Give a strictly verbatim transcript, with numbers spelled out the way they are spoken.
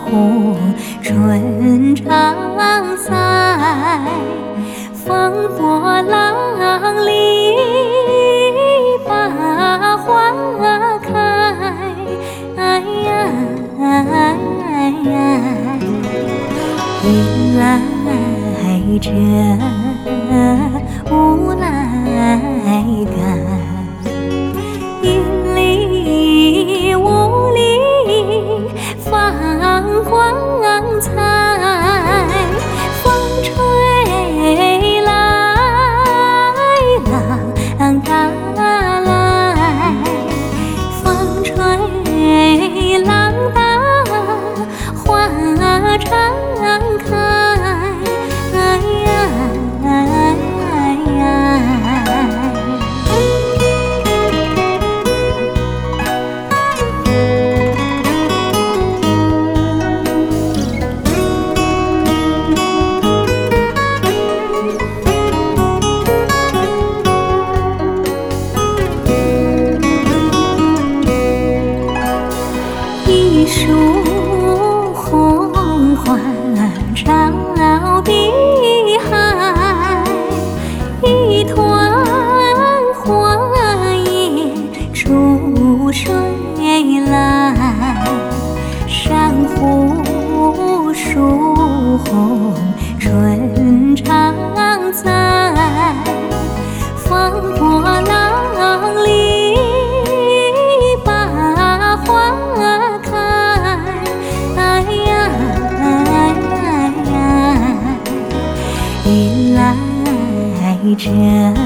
红春常在，风波浪里把花开。哎呀哎呀，云来遮，雾来干，云里雾里放光彩，风吹来浪打来，风吹浪打花常开。哎呀哎呀，一树红花照碧海，一团花叶出水来，珊瑚树红春常在，风波浪里把花开。哎呀哎呀，云来遮。